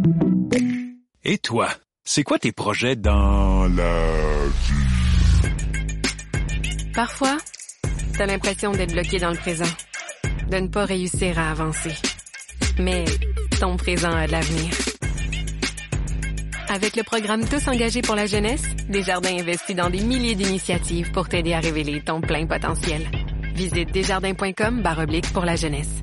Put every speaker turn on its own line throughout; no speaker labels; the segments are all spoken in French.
Et toi, c'est quoi tes projets dans la vie?
Parfois, t'as l'impression d'être bloqué dans le présent, de ne pas réussir à avancer. Mais ton présent a de l'avenir. Avec le programme Tous engagés pour la jeunesse, Desjardins investit dans des milliers d'initiatives pour t'aider à révéler ton plein potentiel. Visite desjardins.com/pour la jeunesse.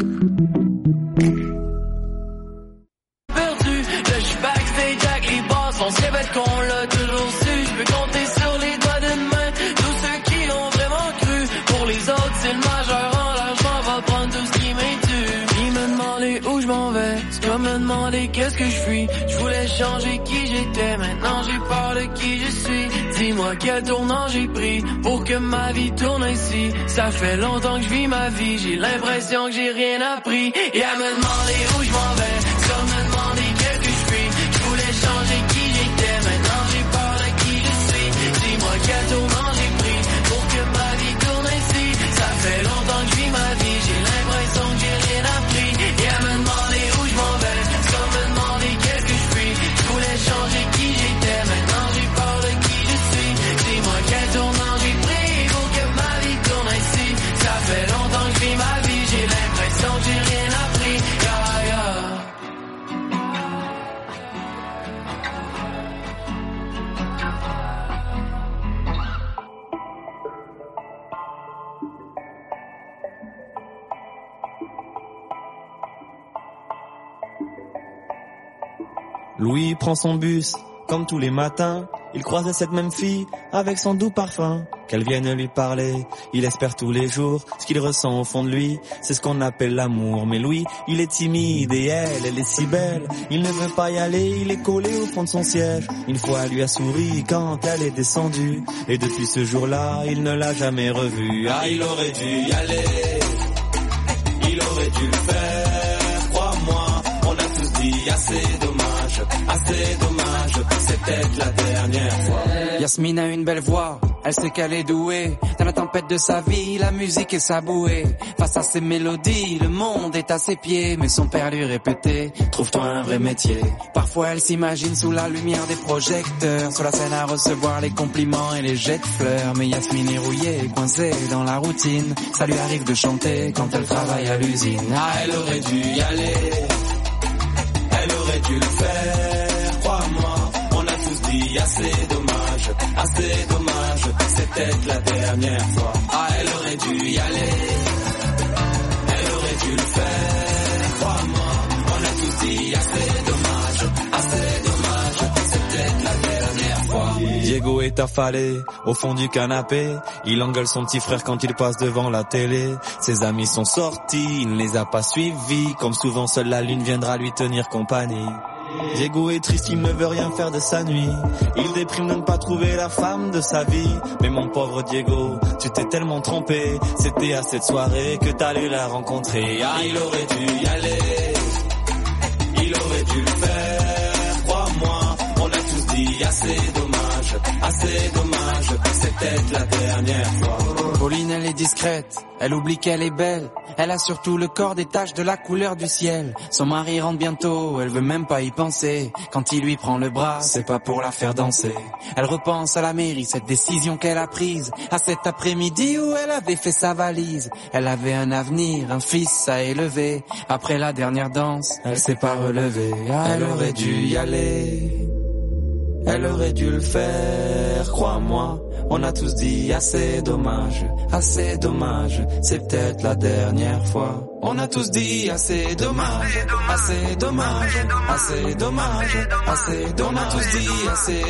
Perdu, là j'suis backstage avec les boss, on se répète qu'on l'a toujours su. J'peux compter sur les doigts d'une main tous ceux qui ont vraiment cru. Pour les autres, c'est le majeur en l'argent, va prendre tout ce qui m'est dû. Ils me demandaient où je m'en vais, c'est comme me demander qu'est-ce que je suis. Je voulais changer qui j'étais, maintenant j'ai peur de qui je suis. Dis-moi quel tournant j'ai pris pour que ma vie tourne ainsi. Ça fait longtemps que je vis ma vie, j'ai l'impression que j'ai rien appris. Et à me demander où je m'en vais, c'est comme me demander qu'est-ce que je suis. Je voulais changer qui j'étais, maintenant j'ai peur de qui je suis. Dis-moi quel tournant j'ai pris pour que ma vie tourne ainsi. Ça fait longtemps que je vis ma vie, j'ai l'impression que j'ai rien appris. Et à me demander où je m'en vais, c'est comme me demander qu'est-ce que je suis. Je voulais changer qui j'étais, maintenant j'ai peur de qui je suis. Dis-moi quel tournant j'ai pris pour que ma vie tourne ainsi. Ça fait longtemps que je vis ma vie, j'ai l'impression que j'ai rien appris. Yeah, yeah.
Louis prend son bus, comme tous les matins. Il croisait cette même fille, avec son doux parfum. Qu'elle vienne lui parler, il espère tous les jours. Ce qu'il ressent au fond de lui, c'est ce qu'on appelle l'amour. Mais Louis, il est timide et elle est si belle. Il ne veut pas y aller, il est collé au fond de son siège. Une fois, elle lui a souri quand elle est descendue. Et depuis ce jour-là, il ne l'a jamais revue. Ah, il aurait dû y aller, il aurait dû le faire, crois-moi. On a tous dit assez dommage, c'est peut-être la dernière fois.
Yasmine a une belle voix, elle sait qu'elle est douée. Dans la tempête de sa vie, la musique est sa bouée. Face à ses mélodies, le monde est à ses pieds. Mais son père lui répétait, trouve-toi un vrai métier. Parfois elle s'imagine sous la lumière des projecteurs, sur la scène à recevoir les compliments et les jets de fleurs. Mais Yasmine est rouillée, coincée dans la routine. Ça lui arrive de chanter quand elle travaille à l'usine.
Ah, elle aurait dû y aller, elle aurait dû le faire, crois-moi. On a tous dit assez dommage, c'est peut-être la dernière fois. Ah, elle aurait dû y aller, elle aurait dû le faire, crois-moi. On a tous dit assez dommage, c'est peut-être la dernière fois. Diego est affalé au fond du canapé. Il engueule son petit frère quand il passe devant la télé. Ses amis sont sortis, il ne les a pas suivis. Comme souvent, seule la lune viendra lui tenir compagnie. Diego est triste, il ne veut rien faire de sa nuit. Il déprime de ne pas trouver la femme de sa vie. Mais mon pauvre Diego, tu t'es tellement trompé. C'était à cette soirée que t'allais la rencontrer. Ah, il aurait dû y aller, il aurait dû le faire, crois-moi. On a tous dit assez dommage, c'est peut-être la dernière fois.
Pauline, elle est discrète, elle oublie qu'elle est belle. Elle a surtout le corps des taches de la couleur du ciel. Son mari rentre bientôt, elle veut même pas y penser. Quand il lui prend le bras, c'est pas pour la faire danser. Elle repense à la mairie, cette décision qu'elle a prise. À cet après-midi où elle avait fait sa valise. Elle avait un avenir, un fils à élever. Après la dernière danse, elle s'est pas relevée. Ah, elle aurait dû y aller, elle aurait dû le faire, crois-moi. On a tous dit assez dommage, c'est peut-être la dernière fois. On a tous dit assez dommage. On a tous dit assez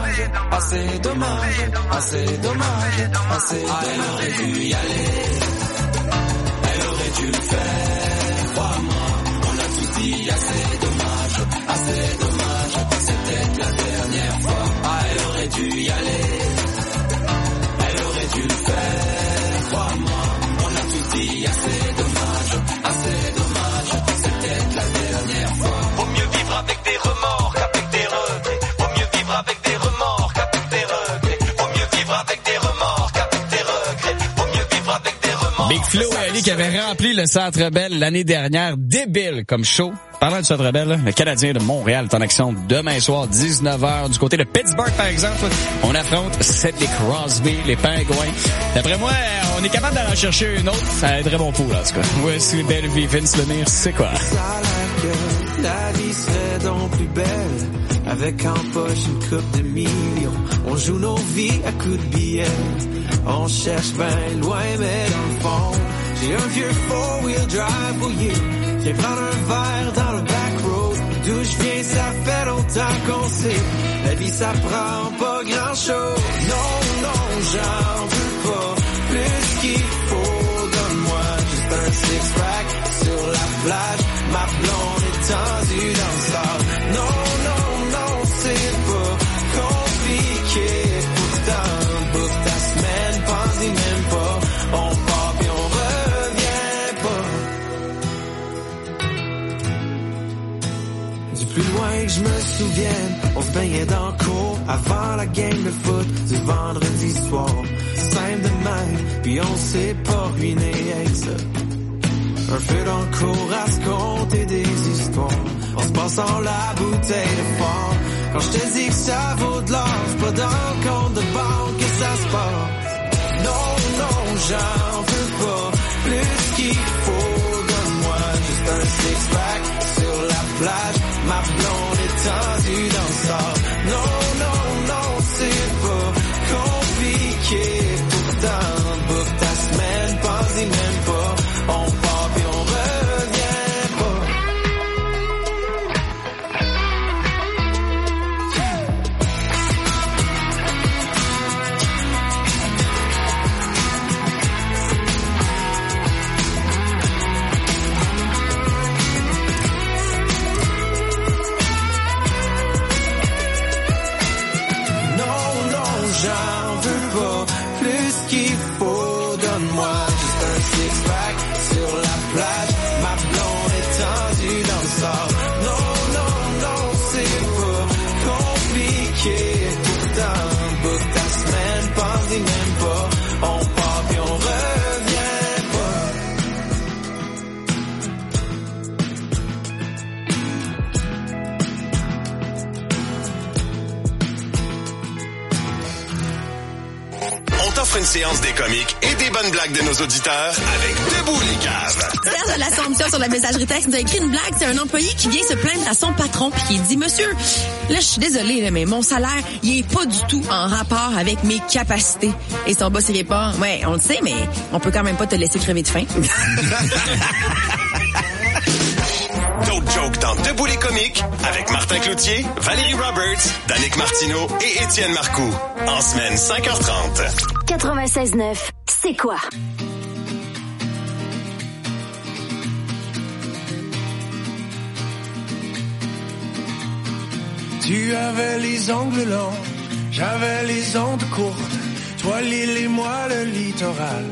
dommage. Ah, elle aurait dû y aller, elle aurait dû le faire, crois-moi. On a tous dit assez dommage, c'est peut-être la dernière fois. Ah, elle aurait dû y aller, elle aurait dû le faire, crois-moi. On a tous dit assez dommage, c'est peut-être la dernière fois.
Vaut mieux vivre avec des remords qu'avec des regrets. Vaut mieux vivre avec des remords qu'avec des regrets. Vaut mieux vivre avec des remords qu'avec des regrets. Vaut mieux vivre avec des remords.
Big Flo et Ali qui avait rempli le Centre Bell l'année dernière. Débile comme show. Parlant du Centre Bell, le Canadien de Montréal est en action demain soir, 19h. Du côté de Pittsburgh, par exemple, on affronte Sidney Crosby, les Pingouins. D'après moi, on est capable d'aller en chercher une autre. Ça aiderait mon pouls, en tout cas. Voici belle vie, Vince Lemire, c'est quoi?
La vie serait donc plus belle avec en poche une coupe de millions. On joue nos vies à coups de billets. On cherche bien loin, mais dans le fond, j'ai un vieux four-wheel drive bouillé. Viens prendre un verre dans le back road. D'où je viens, ça fait longtemps qu'on sait. La vie, ça prend pas grand-chose. Non, non, j'en veux pas plus qu'il faut. Donne-moi juste un six-pack sur la plage. Ma blonde est tendue dans le sable. Non, non, non, c'est pas compliqué. Pourtant, book ta semaine, pense-y même pas. On part puis on revient pas. Du plus loin que je me souvienne, on se baignait dans le cours avant la game de foot du vendredi soir. Simple de même, puis on s'est pas ruiné avec ça. Un feu dans le cours à se compter des histoires. En se passant la bouteille de fort. Quand je te dis que ça vaut de l'or, c'est pas dans le compte de banque que ça se passe. Non, non, j'en veux pas plus qu'il faut. Donne-moi juste un six-pack sur la plage. Ma blonde est tendue dans le sable. Non, non, non, c'est pas compliqué. Pourtant, book ta semaine, pense-y même pas. On part puis on revient pas. Non, non, j'en veux pas plus qu'il faut. Donne-moi juste un six-pack sur la plage. Ma blonde est tendue dans le sable. Non, non, non, c'est pas compliqué. Pourtant, book ta semaine, pense-y même pas. On part puis on revient pas.
On t'offre une séance des comiques et des bonnes blagues de nos auditeurs avec Debout les caves.
Serge de l'Assomption sur la messagerie texte nous a écrit une blague. C'est un employé qui vient se plaindre à son patron puis qui dit « Monsieur, là, je suis désolé, là, mais mon salaire, il est pas du tout en rapport avec mes capacités. » Et son boss, il répond « Ouais, on le sait, mais on peut quand même pas te laisser crever de faim. »
D'autres jokes dans Debout les comiques avec Martin Cloutier, Valérie Roberts, Danick Martineau et Étienne Marcoux. En semaine 5h30.
96.9, c'est quoi?
Tu avais les ongles longs, j'avais les ondes courtes. Toi l'île et moi le littoral.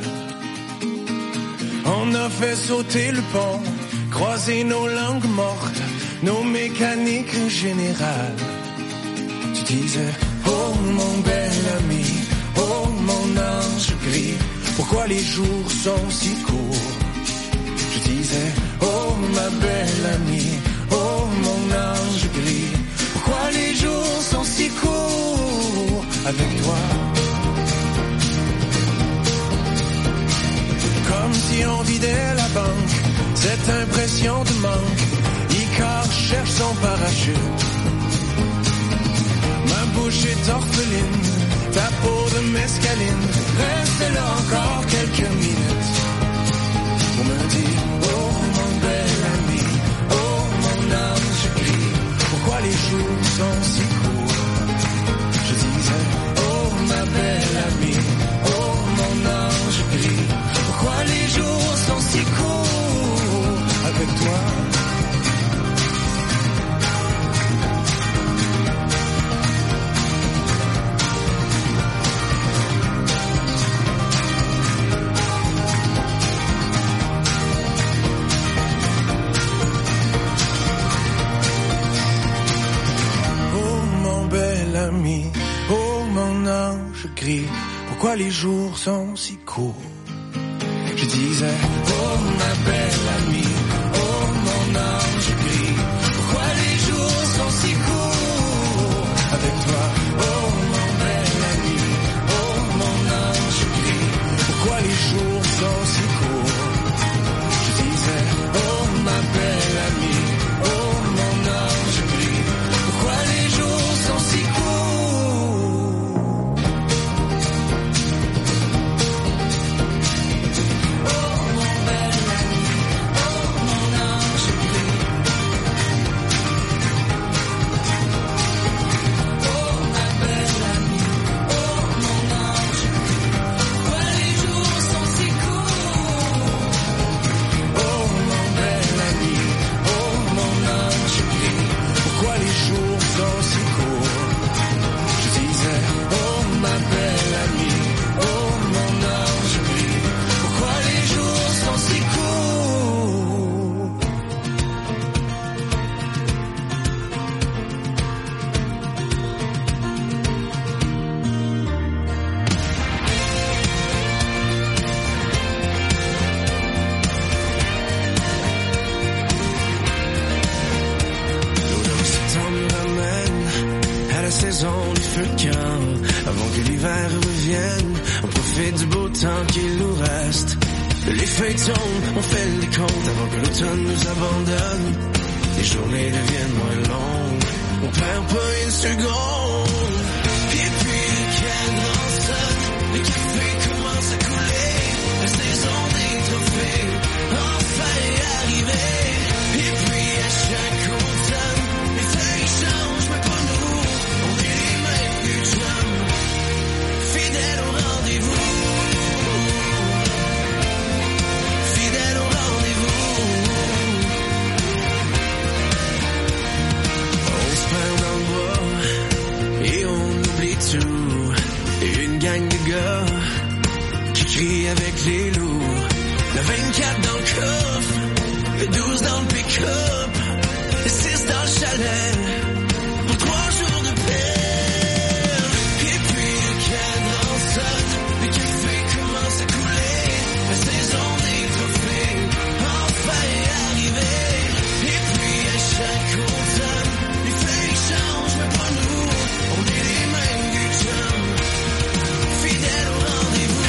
On a fait sauter le pont, croiser nos langues mortes, nos mécaniques générales. Tu disais, oh mon bel ami, oh mon ange gris, pourquoi les jours sont si courts? Je disais, oh ma belle amie, oh mon ange gris, pourquoi les jours sont si courts avec toi? Comme si on vidait la banque, cette impression de manque, Icar cherche son parachute. Ma bouche est orpheline, ta peau de mescaline, reste là encore quelques minutes pour me dire, oh mon bel ami, oh mon ange gris, pourquoi les jours sont si courts? Je disais, oh ma belle amie, oh mon ange gris, pourquoi les jours sont si courts avec toi? Oh mon ange gris, pourquoi les jours sont si courts? Je disais, oh ma belle amie, oh mon ange gris, pourquoi les jours sont si courts avec toi, oh mon bel ami, oh mon ange gris, pourquoi les jours sont si courts. Je disais, oh ma belle amie, oh mon ange gris, pourquoi les jours sont si courts. On fait le décompte avant que l'automne nous abandonne. Les journées deviennent moins longues, on perd pas une seconde. Et puis le cadran sonne, le café commence à couler, la saison des trophées enfin est arrivée. Et puis à chaque automne, les feuilles changent mais pas nous, on est les mêmes que chums, fidèles au rendez-vous. Et une gang de gars qui crient avec les loups. Le 24 dans le coffre, le 12 dans le pick-up, le 6 dans le chalet, pour 3 jours de paix. Et puis le cadran sonne, le café commence à couler, la saison des trophées enfin est arrivée. Et puis à chaque automne, les feuilles changent mais pas nous, on est les mêmes que chums, fidèles au rendez-vous.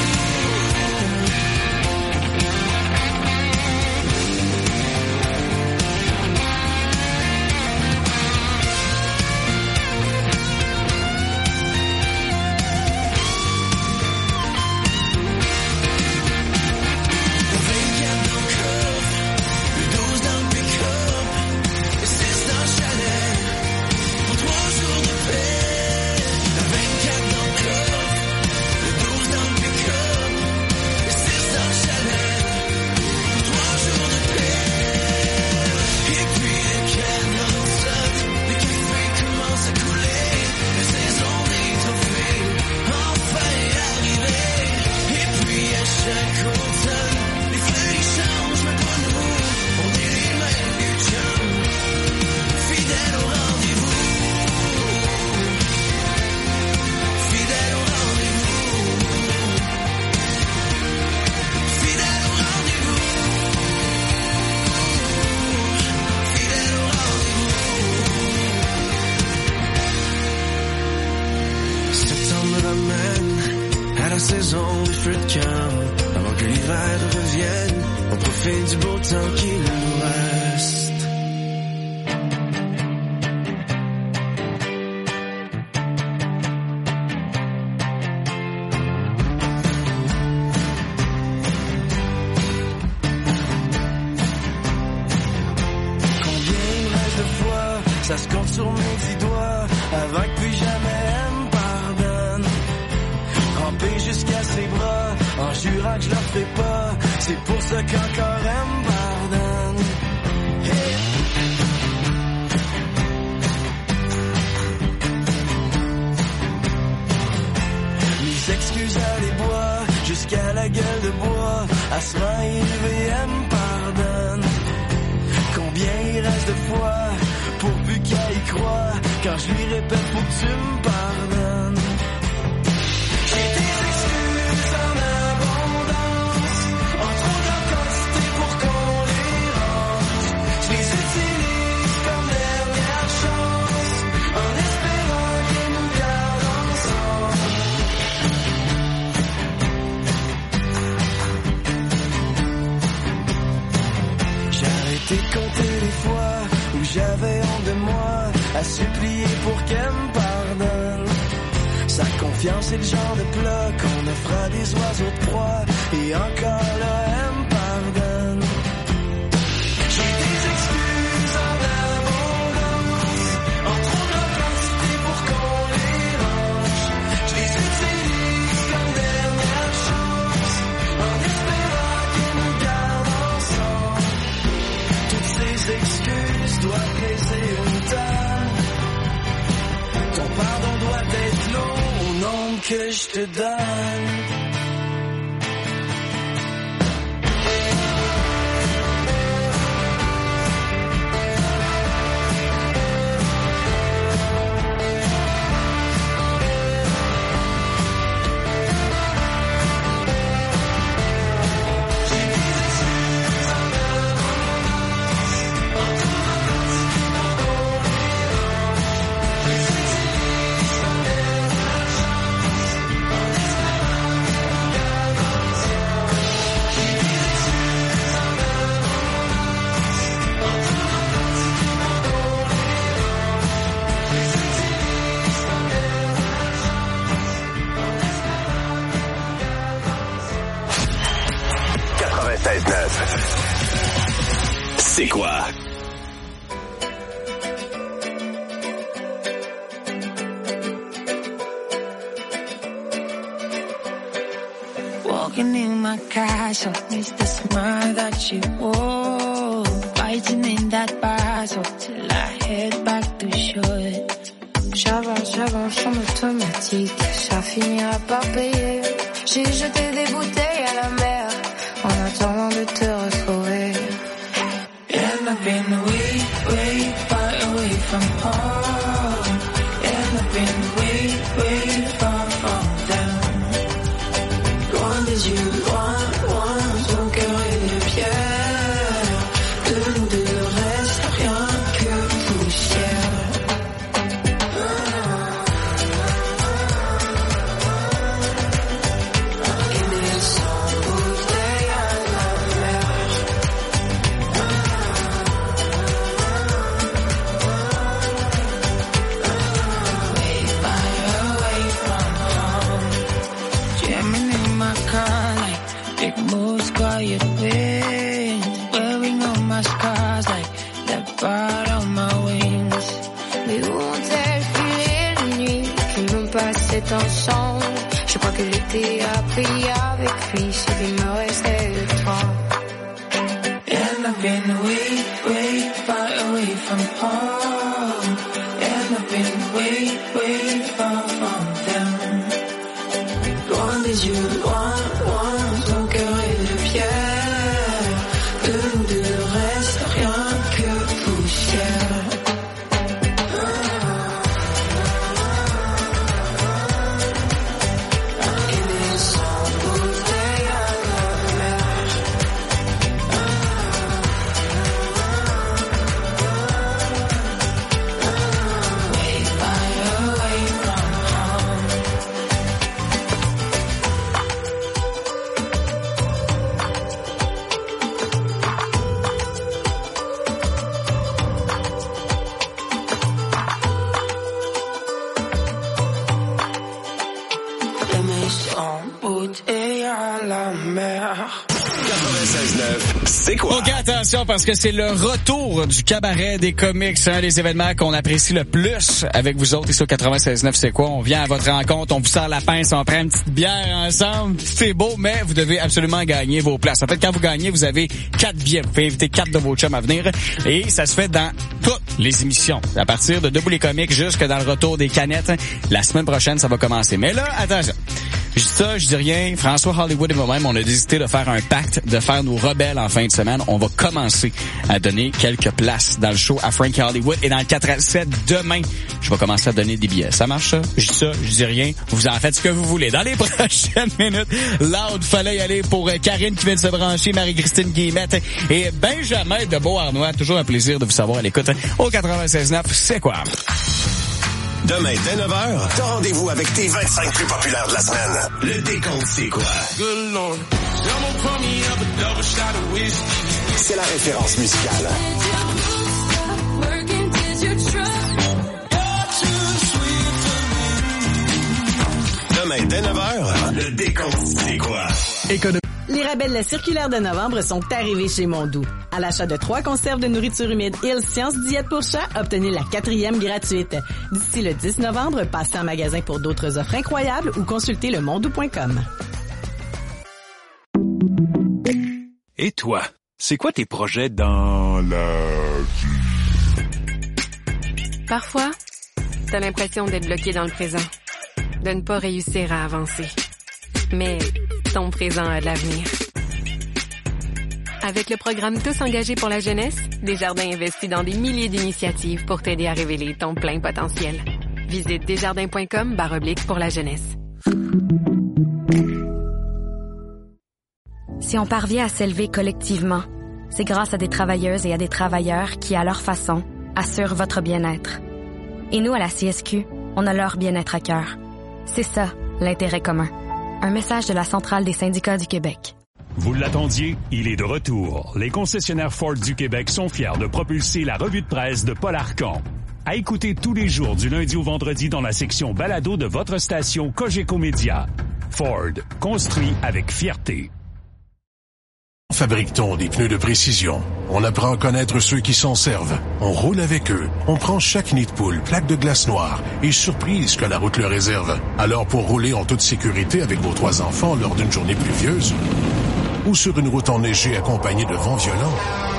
saison des feux de camp. Avant que l'hiver revienne, on profite du beau temps qui nous reste. Ça se compte sur mes 10 doigts avant que plus jamais elle me pardonne. Rampé jusqu'à ses bras en jurant que je leur ferai pas. C'est pour ça qu'encore elle me pardonne. Hey. Mes excuses à les bois jusqu'à la gueule de bois. À se élevé elle me pardonne. Combien il reste de fois pourvu qu'elle y croit, quand je lui répète faut que tu me pardonnes. J'ai des excuses en abondance, avait honte de moi, à supplier pour qu'elle me pardonne. Sa confiance est le genre de plat qu'on offre à des oiseaux de proie, et encore là, elle me pardonne. J'ai des excuses en abondance, en trop de quantité pour qu'on les range. Je les utilise comme dernière chance, en espérant qu'ils nous gardent ensemble. Toutes ces excuses doivent laisser une table. Ton pardon doit être long au nombre que je te donne.
C'est quoi?
Walking in my castle, miss the smile that you wore. Biting in that basil till I head back to shore. J'avance en automatique, ça finira par payer. J'ai jeté des bouteilles à la mer en attendant de te retrouver. And I've been way far away from home. And I've been way far from them. Loin des yeux, loin, ton cœur est de pierre. De nous deux, le reste, rien que poussière. Quiet wind, wearing all my scars like the part on my wings. Mais où ont-elles filé les nuits qui m'ont passé ensemble? Je crois que l'été a pris avec lui ce qu'il me restait de toi. And I've been way far away from home. And I've been way far from them. Loin des yeux, loin, ton cœur est de pierre. De nous deux, le reste, rien que poussière. Aimer sans bouteille à la mer. Way far away from home. Et à la mer.
96.9, c'est quoi?
Ok, attention, parce que c'est le retour du cabaret des comics, un des événements qu'on apprécie le plus avec vous autres ici au 96.9, c'est quoi? On vient à votre rencontre, on vous sort la pince, on prend une petite bière ensemble, c'est beau, mais vous devez absolument gagner vos places. En fait, quand vous gagnez, vous avez 4 billets, vous pouvez inviter 4 de vos chums à venir, et ça se fait dans toutes les émissions, à partir de Debout les comics jusque dans le retour des canettes. La semaine prochaine, ça va commencer. Mais là, attention. Je dis ça, je dis rien. François Hollywood et moi-même, on a décidé de faire un pacte, de faire nos rebelles en fin de semaine. On va commencer à donner quelques places dans le show à Frankie Hollywood. Et dans le 4 à 7, demain, je vais commencer à donner des billets. Ça marche, ça? Je dis ça, je dis rien. Vous en faites ce que vous voulez. Dans les prochaines minutes, Loud, fallait y aller pour Karine qui vient de se brancher, Marie-Christine Guillemette et Benjamin de Beauharnois. Toujours un plaisir de vous savoir à l'écoute au 96.9. C'est quoi?
Demain, dès 9h, t'as rendez-vous avec tes 25 plus populaires de la semaine. Le décompte, c'est quoi? C'est la référence musicale. dès 9h, le décompte, c'est quoi?
Les rabais de la circulaire de novembre sont arrivés chez Mondou. À l'achat de 3 conserves de nourriture humide Hills Science Diète pour chat, obtenez la 4e gratuite. D'ici le 10 novembre, passez en magasin pour d'autres offres incroyables ou consultez le mondou.com.
Et toi, c'est quoi tes projets dans la vie?
Parfois, t'as l'impression d'être bloqué dans le présent, de ne pas réussir à avancer. Mais ton présent a de l'avenir. Avec le programme Tous engagés pour la jeunesse, Desjardins investit dans des milliers d'initiatives pour t'aider à révéler ton plein potentiel. Visite desjardins.com/pour la jeunesse.
Si on parvient à s'élever collectivement, c'est grâce à des travailleuses et à des travailleurs qui, à leur façon, assurent votre bien-être. Et nous, à la CSQ, on a leur bien-être à cœur. C'est ça, l'intérêt commun. Un message de la Centrale des syndicats du Québec.
Vous l'attendiez, il est de retour. Les concessionnaires Ford du Québec sont fiers de propulser la revue de presse de Paul Arcand. À écouter tous les jours du lundi au vendredi dans la section balado de votre station Cogeco Média. Ford, construit avec fierté.
Fabrique-t-on des pneus de précision? On apprend à connaître ceux qui s'en servent. On roule avec eux. On prend chaque nid de poule, plaque de glace noire et surprise que la route leur réserve. Alors pour rouler en toute sécurité avec vos 3 enfants lors d'une journée pluvieuse ou sur une route enneigée accompagnée de vents violents,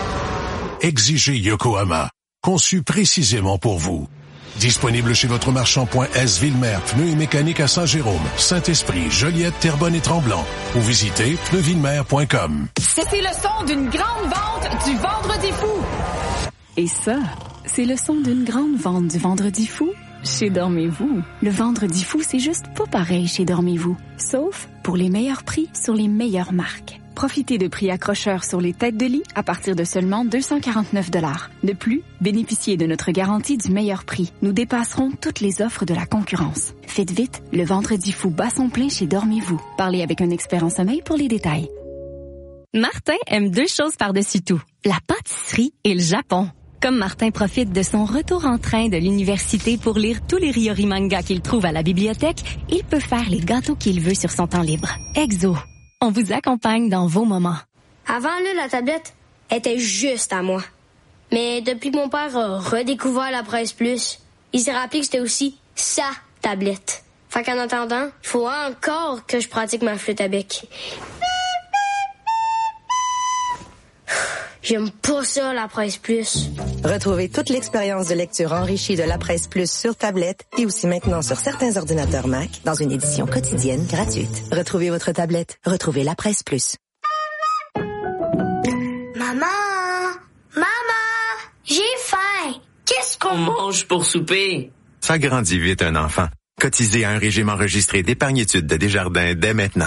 exigez Yokohama, conçu précisément pour vous. Disponible chez votre marchand .S Ville-Mer, pneus et mécanique à Saint-Jérôme, Saint-Esprit, Joliette, Terrebonne et Tremblant. Ou visitez pneusvillemer.com.
C'était le son d'une grande vente du Vendredi fou. Et ça, c'est le son d'une grande vente du Vendredi fou chez Dormez-vous. Le Vendredi fou, c'est juste pas pareil chez Dormez-vous. Sauf pour les meilleurs prix sur les meilleures marques. Profitez de prix accrocheurs sur les têtes de lit à partir de seulement 249 $. De plus, bénéficiez de notre garantie du meilleur prix. Nous dépasserons toutes les offres de la concurrence. Faites vite, le Vendredi fou bat son plein chez Dormez-vous. Parlez avec un expert en sommeil pour les détails.
Martin aime 2 choses par-dessus tout, la pâtisserie et le Japon. Comme Martin profite de son retour en train de l'université pour lire tous les Ryori mangas qu'il trouve à la bibliothèque, il peut faire les gâteaux qu'il veut sur son temps libre. Exo. On vous accompagne dans vos moments.
Avant, là, la tablette était juste à moi. Mais depuis que mon père a redécouvert la Presse Plus, il s'est rappelé que c'était aussi sa tablette. Fait qu'en attendant, il faut encore que je pratique ma flûte à bec. J'aime pas ça, la Presse Plus.
Retrouvez toute l'expérience de lecture enrichie de la Presse Plus sur tablette et aussi maintenant sur certains ordinateurs Mac dans une édition quotidienne gratuite. Retrouvez votre tablette. Retrouvez la Presse Plus.
Maman! Maman! J'ai faim! Qu'est-ce qu'on mange pour souper?
Ça grandit vite un enfant. Cotisez à un régime enregistré d'épargne-études de Desjardins dès maintenant.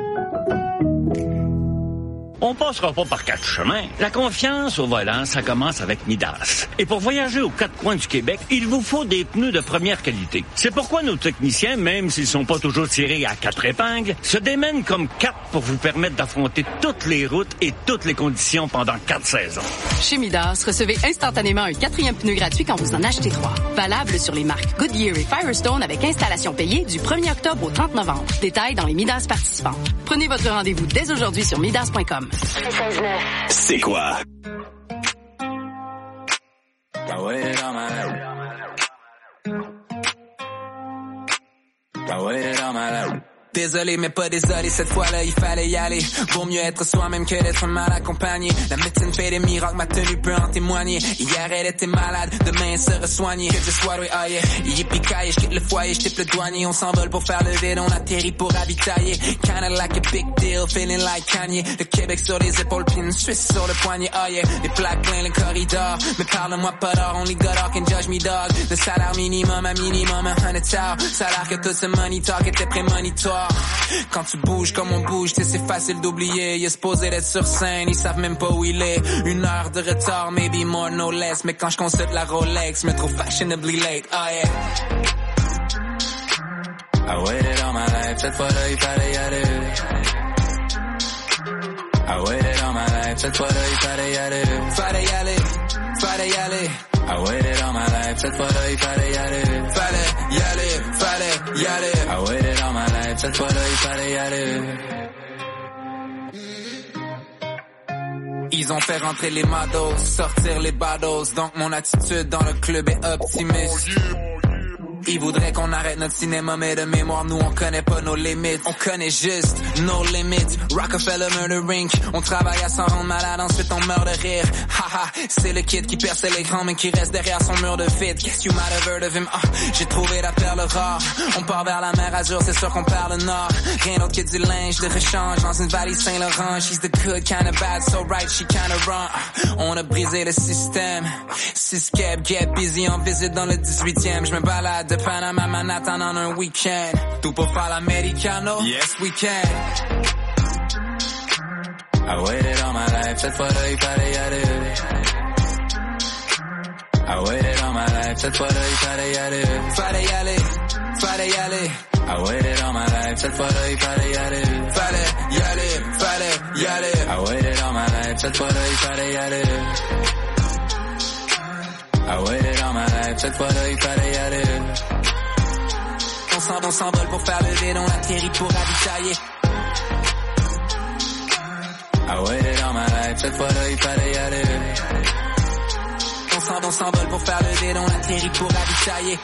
On passera pas par 4 chemins. La confiance au volant, ça commence avec Midas. Et pour voyager aux 4 coins du Québec, il vous faut des pneus de première qualité. C'est pourquoi nos techniciens, même s'ils sont pas toujours tirés à 4 épingles, se démènent comme 4 pour vous permettre d'affronter toutes les routes et toutes les conditions pendant 4 saisons.
Chez Midas, recevez instantanément un 4e pneu gratuit quand vous en achetez 3. Valable sur les marques Goodyear et Firestone avec installation payée du 1er octobre au 30 novembre. Détails dans les Midas participantes. Prenez votre rendez-vous dès aujourd'hui sur midas.com.
C'est quoi?
Désolé, mais pas désolé, cette fois-là, il fallait y aller. Vaut mieux être soi-même que d'être mal accompagné. La médecine fait des miracles, ma tenue peut en témoigner. Hier, elle était malade, demain, elle sera soignée. Que je sois, oui, oh yeah. Yippee-ki-yay, je quitte le foyer, je tape le douanier. On s'envole pour faire le vide, on atterrit pour ravitailler. Kinda like a big deal, feeling like Kanye. Le Québec sur les épaules, puis une Suisse sur le poignet, oh yeah. Les plaques plein le corridor, mais parle-moi pas d'or, only God can judge me, dog. Le salaire minimum, à minimum, 100,000. Salaire que tout ce money talk était prémonitoire. Quand tu bouges comme on bouge, c'est facile d'oublier. Il est supposé d'être sur scène, ils savent même pas où il est. 1 heure de retard, maybe more, no less. Mais quand je consulte la Rolex, me trouve fashionably late, oh yeah. I waited all my life, cette fois-là, il fallait y aller. I waited all my life, cette fois-là, il fallait y aller. Fallait y aller, fallait y aller. I waited all my life, cette fois-là, il fallait y aller. Fallait y aller, fallait y aller. I waited all my life, cette fois-là il fallait y aller. Ils ont fait rentrer les mados, sortir les baddos, donc mon attitude dans le club est optimiste. Ils voudraient qu'on arrête notre cinéma, mais de mémoire, nous on connaît pas nos limites. On connaît juste nos limites. Rockefeller Murder Inc. On travaille à s'en rendre malade, ensuite on meurt de rire. Haha, c'est le kid qui perce l'écran, mais qui reste derrière son mur de vide. Guess you might have heard of him. J'ai trouvé la perle rare. On part vers la mer Azur, c'est sûr qu'on perd le nord. Rien d'autre que du linge de rechange dans une valise Saint-Laurent. She's the good kind of bad, so right, she kind of wrong. On a brisé le système. Six cab, get busy en visite dans le 18e. Je me balade de Panama Manhattan en un week-end. Tout pour faire l'americano? Yes, we can. I waited all my life, cette fois-là il fallait y aller. I waited all my life, cette fois-là il fallait y aller. Fallait y aller, fallait y aller. I waited all my life, cette fois-là il fallait y aller. Fallait y aller, fallait y aller. I waited all my life, cette fois-là il fallait y aller. I waited all my life, cette fois-là il fallait y aller. On s'envole pour faire le vide, on atterrit pour ravitailler. I waited all my life, cette fois-là il fallait y aller. On s'envole pour faire le vide, on atterrit pour ravitailler.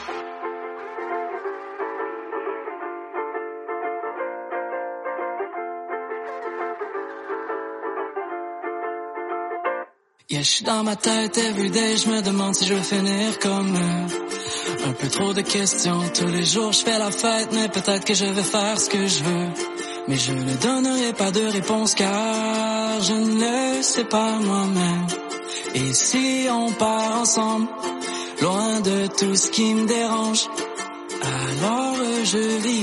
Yeah, je suis dans ma tête everyday, je me demande si je vais finir comme eux. Un peu trop de questions, tous les jours je fais la fête, mais peut-être que je vais faire ce que je veux. Mais je ne donnerai pas de réponse car je ne le sais pas moi-même. Et si on part ensemble, loin de tout ce qui me dérange, alors je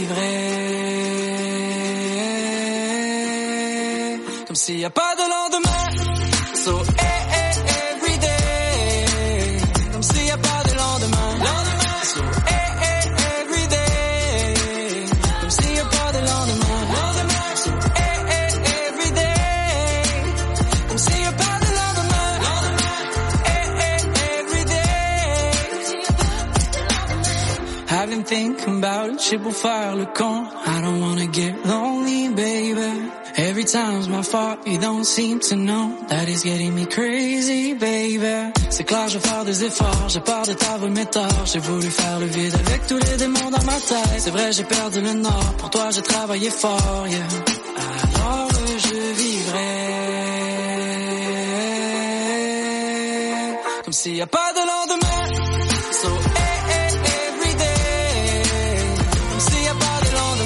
vivrai comme s'il n'y a pas de lendemain. So every day, comme s'il n'y a pas de lendemain. So every day, comme s'il n'y a pas de lendemain. So every day, comme s'il n'y a pas de lendemain. Every day. I've been thinking about it, j'ai beau faire le con. I don't wanna get lonely, baby. Every time's my fault, you don't seem to know that it's getting me crazy, baby. C'est clair, je vais faire des efforts, j'ai peur de t'avouer mes torts. J'ai voulu faire le vide avec tous les démons dans ma tête. C'est vrai, j'ai perdu le nord, pour toi j'ai travaillé fort, yeah. Alors je vivrai comme s'il n'y a pas de lendemain. So every day, comme s'il n'y a pas de lendemain.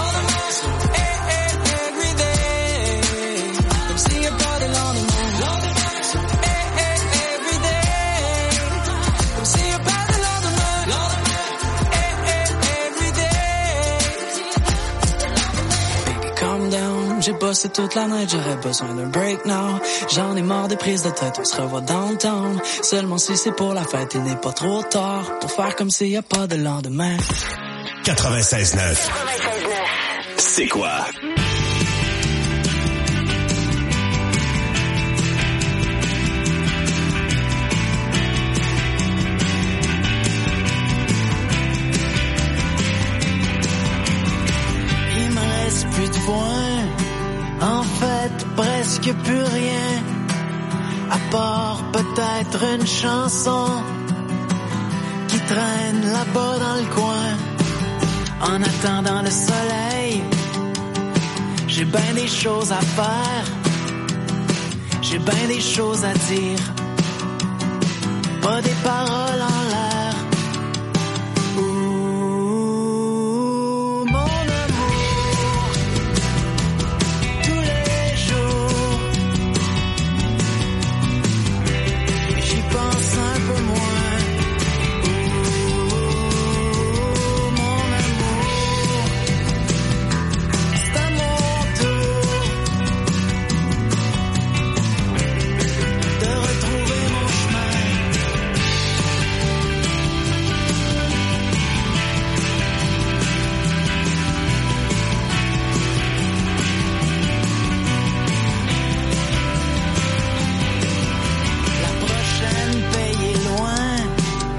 J'ai bossé toute la nuit, j'aurais besoin d'un break now. J'en ai marre des prises de tête, on se revoit downtown. Seulement si c'est pour la fête, il n'est pas trop tard pour faire comme s'il n'y a pas de lendemain.
96.9. C'est quoi?
Il me reste plus de points. En fait, presque plus rien, à part peut-être une chanson qui traîne là-bas dans le coin. En attendant le soleil, j'ai ben des choses à faire, j'ai ben des choses à dire, pas des paroles en l'air.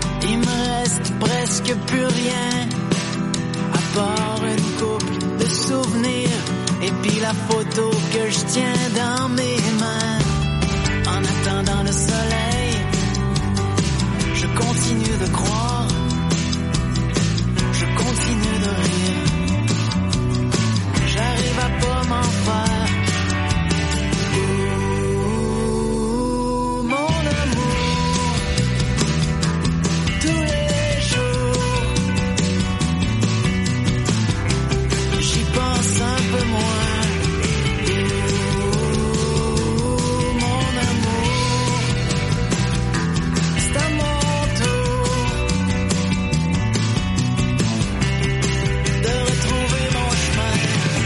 Plus rien, à part une couple de sous. la photo que je tiens dans mes mains. En attendant le soleil, je continue de croire, je continue de rire. J'arrive à pas m'en faire. Mon amour, tous les jours, j'y pense un peu moins. Mon amour, c'est à mon tour de retrouver mon chemin.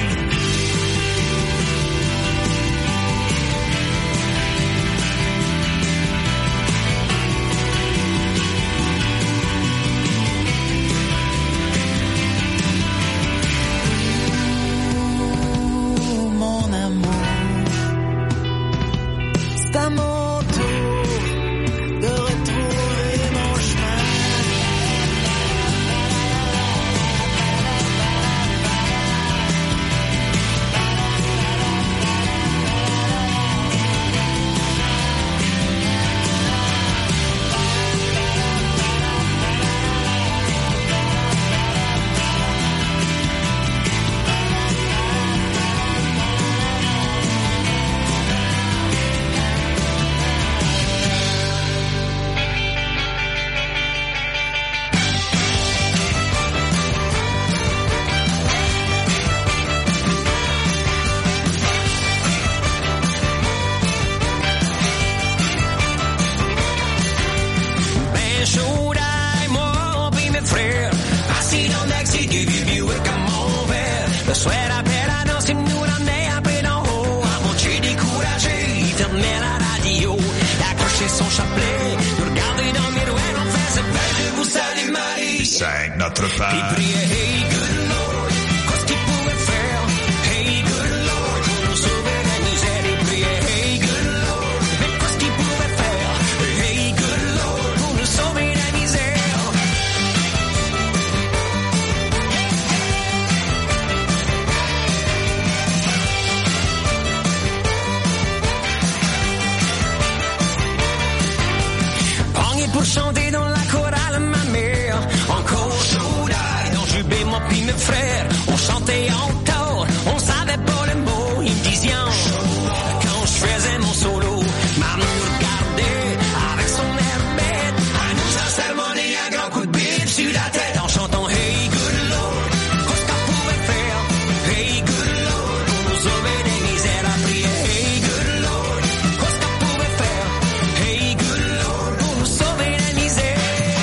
Mon amour, c'est à mon tour de retrouver mon chemin.
Ben chaud d'ail, moi pis mes frères, assis dans le taxi du vieux avec mon père. Le soir après la danse, il nous ramenait un peu d'en haut. À moitié découragé, il fermait la radio. Il accrochait son chapelet, nous regardait dans le miroir, on faisait ben je vous salue Marie.
Cinq notre Père.
Il priait, hey good Lord, qu'est-ce qu'il pouvait faire? Hey good Lord, pour nous sauver la misère. Il priait, hey good Lord, mais qu'est-ce qu'il pouvait faire? Hey good Lord, pour nous sauver la misère. Pogné pour chanter dans la chorale ma mère. Encore chaud d'ail, dans Jubé, moi pis mes frères. On chantait en tort, on savait pas le mot. Ils me disaient quand je faisais mon solo. Maman nous regardait avec son air bête. Elle nous a sermonné un grand coup de bille sur la tête en chantant Hey good Lord, qu'est-ce qu'on pouvait faire? Hey good Lord, pour nous sauver des misères. Elle priait Hey good Lord, qu'est-ce qu'on pouvait faire? Hey good Lord, pour nous sauver des misères.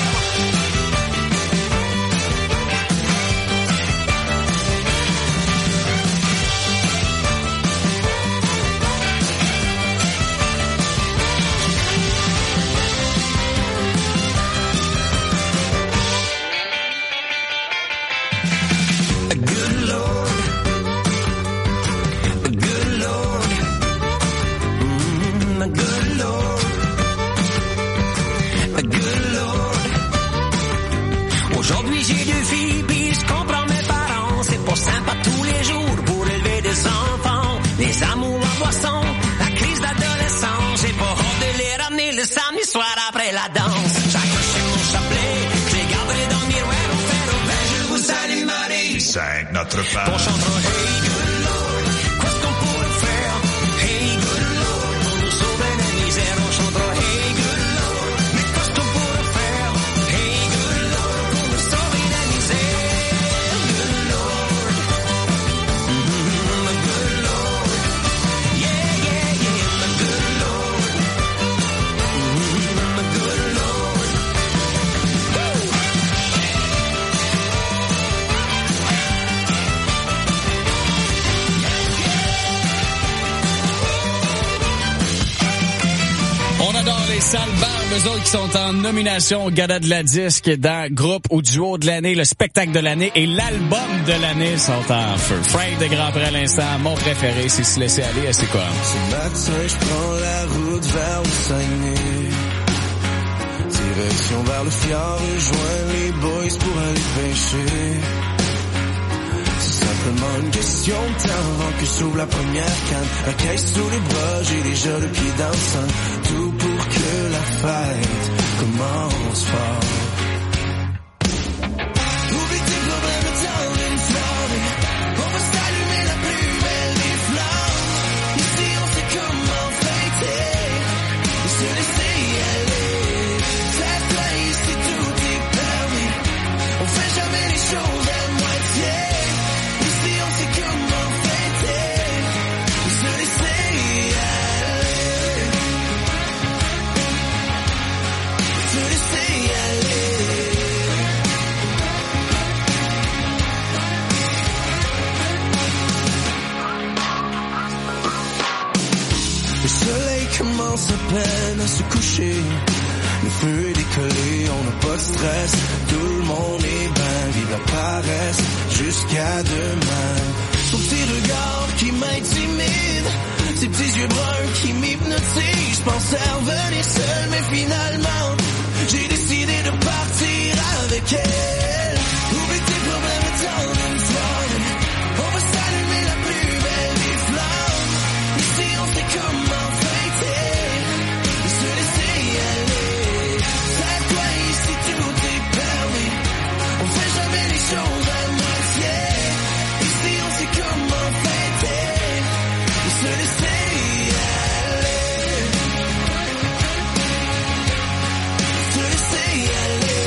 Good Lord, good Lord, good Lord, good Lord. Aujourd'hui j'ai deux filles puis je comprends mes parents. C'est pas sympa tous les jours pour élever des enfants. Les amours en boisson, la crise d'adolescence. J'ai pas hâte de les ramener le samedi soir après la danse. J'accrochais mon chapelet, je les garderai dans le miroir. On fait nos ben je vous salue Marie.
Cinq notre Père.
On chantera Hey good Lord, qu'est-ce qu'on pourrait faire? Hey good Lord, pour nous sauver la misère. On chantera Hey good Lord, mais qu'est-ce qu'on pourrait faire? Hey good Lord, pour nous sauver la misère. Good Lord, good Lord, yeah yeah yeah, my good Lord, my good Lord. Woo!
On adore les sales barbes, eux autres qui sont en nomination au Gala de la Disque dans groupe ou duo de l'année, le spectacle de l'année et l'album de l'année sont en feu. Frank de Grand Prix à l'instant, mon préféré, c'est Se laisser aller, c'est quoi?
Ce matin, je prends la route vers le Saguenay. Direction vers le fjord, rejoins les boys pour aller pêcher. C'est simple simplement une question de temps avant que s'ouvre la première canne. La caisse sous les bras, j'ai déjà le pied dans le sang. Tout pour que la fête commence fort. Oublie tes problèmes dans une soirée. On va s'allumer la plus belle des flammes. Ici on sait comment fêter et se laisser y aller. Cette fois ici tout est permis. On fait jamais les choses à moitié. Ici on sait comment fêter et se laisser y aller. Se laisser y aller. Le soleil commence à peine à se coucher. Le feu est décollé, on n'a pas de stress. Tout le monde est bien, vive la paresse jusqu'à demain. Son petit regard qui m'intimide, ses petits yeux bruns qui m'hypnotisent. Je pensais revenir seul, mais finalement j'ai décidé de partir avec elle. Oublie tes problèmes dans une soirée. On va s'allumer la plus belle des flammes. Ici on sait comment fêter et se laisser y aller. Cette fois ici tout est permis. On fait jamais les choses à moitié. Ici on sait comment fêter et se laisser y aller. Se laisser y aller.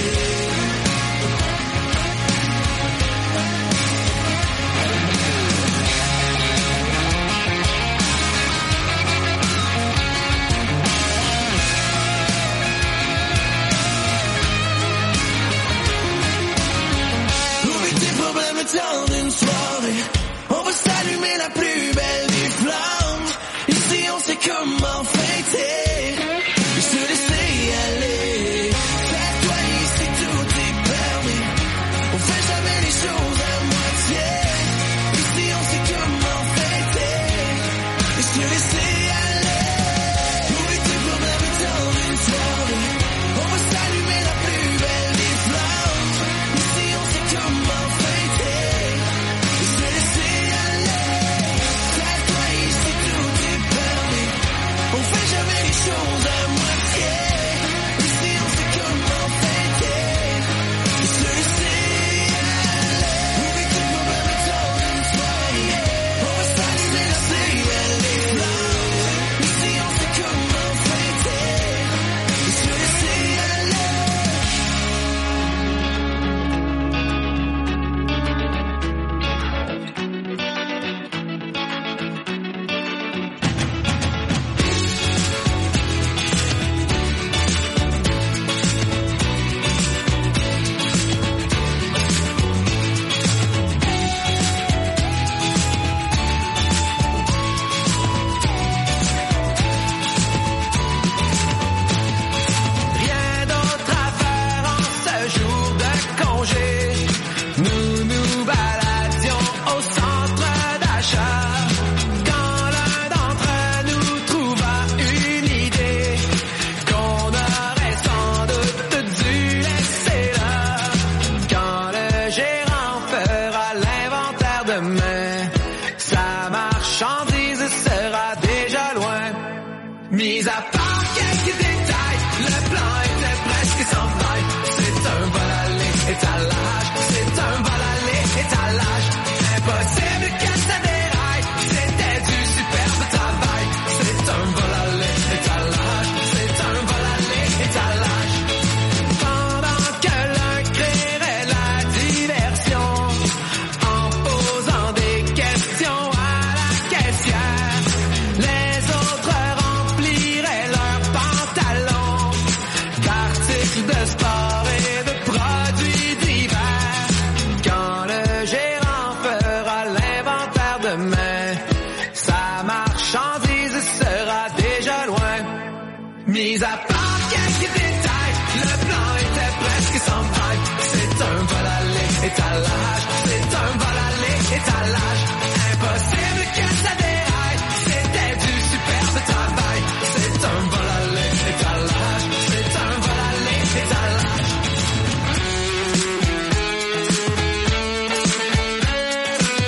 Oublie tes problèmes dans une soirée. On va s'allumer la plus belle des flammes. Ici on sait comment fêter et se laisser y aller. Cette fois ici tout est permis. On fait jamais les choses à moitié. Ici on sait comment fêter et se laisser y aller. Oublie tes problèmes dans une soirée. On va s'allumer la plus belle des flammes. Ici on sait comment fêter et se laisser y aller. Cette fois ici tout est permis. On fait jamais les choses à moitié. Ici on sait comment fêter et se laisser y aller. Oublie tes problèmes dans une soirée. On va s'allumer la plus belle des flammes. Ici on sait comment fêter et se laisser y aller. Rien d'autre à faire en ce jour de congé. Nous nous baladions au centre d'achat. Quand l'un d'entre nous trouva une idée qu'on aurait sans doute dû laisser là. Quand le gérant fera l'inventaire demain, sa marchandise sera déjà loin. Mis à part quelques détails, le plan était presque sans faille. C'est un vol aller, étalage. C'est un vol aller, étalage. Impossible que ça déraille. C'était du superbe travail. C'est un vol aller, étalage. C'est un vol aller, étalage. Pendant que l'un créerait la diversion en posant des questions à la caissière, les autres rempliraient leurs pantalons d'articles de sport et de produits divers. Quand le gérant fera l'inventaire demain, sa marchandise sera déjà loin. Mis à part quelques détails, le plan était presque sans faille. C'est un vol aller, étalage. C'est un vol aller, étalage. Impossible que ça déraille. C'était du superbe travail. C'est un vol aller, étalage. C'est un vol aller, étalage.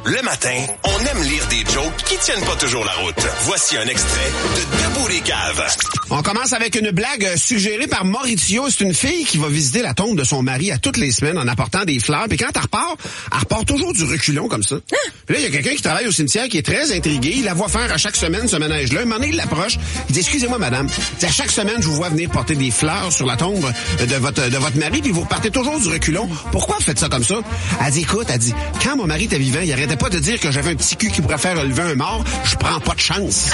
Le matin, on aime lire des jokes qui tiennent pas toujours la route. Voici un extrait de Debout les caves.
On commence avec une blague suggérée par Maurizio. C'est une fille qui va visiter la tombe de son mari à toutes les semaines en apportant des fleurs. Puis quand elle repart toujours du reculon comme ça. Puis là, il y a quelqu'un qui travaille au cimetière qui est très intrigué. Il la voit faire à chaque semaine ce manège-là. Un moment donné, il l'approche. Il dit, excusez-moi, madame. Il dit, à chaque semaine, je vous vois venir porter des fleurs sur la tombe de votre mari, puis vous repartez toujours du reculon. Pourquoi vous faites ça comme ça? Elle dit, écoute, quand mon mari était vivant, il arrêtait pas de dire que j'avais un petit cul qui pourrait faire lever un mort. Je prends pas de chance.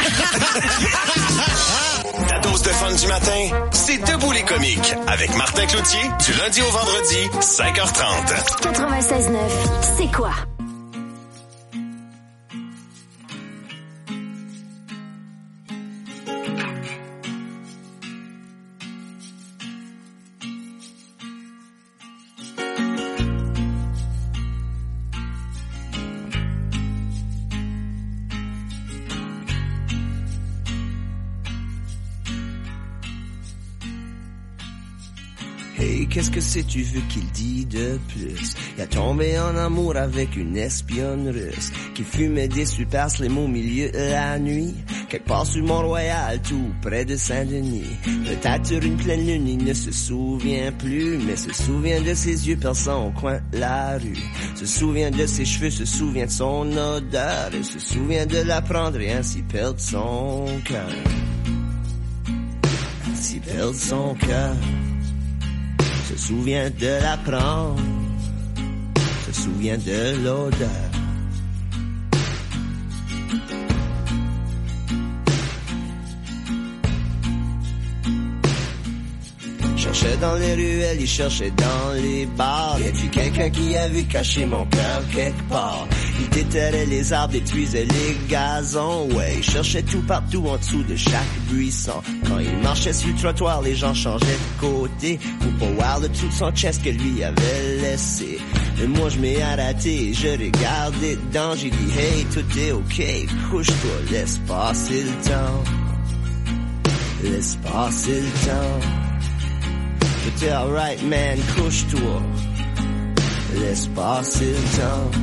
Ta dose de fun du matin, c'est Debout les comiques avec Martin Cloutier du lundi au vendredi, 5h30.
96.9, c'est quoi?
Hey, qu'est-ce que c'est tu veux qu'il dit de plus? Il a tombé en amour avec une espionne russe qui fumait des super slim au milieu de la nuit, quelque part sur Mont-Royal, tout près de Saint-Denis. Peut-être sur une pleine lune, il ne se souvient plus, mais se souvient de ses yeux perçants au coin de la rue. Se souvient de ses cheveux, se souvient de son odeur, et se souvient de la prendre et ainsi perdre son cœur. Ainsi perdre son cœur. Se souvient de la prendre, se souvient de l'odeur. Cherchait dans les ruelles, il cherchait dans les bars. Y a-t-il quelqu'un qui a vu cacher mon cœur quelque part? Il déterrait les arbres, détruisait les gazons. Ouais, il cherchait tout partout en dessous de chaque buisson. Quand il marchait sur le trottoir, les gens changeaient de côté pour pas voir le tout de son chest que lui avait laissé. Et moi je m'ai arrêté, je regardais dedans. J'ai dit hey, tout est ok, couche-toi, laisse passer le temps. Laisse passer le temps. Tout est alright man, couche-toi, laisse passer le temps.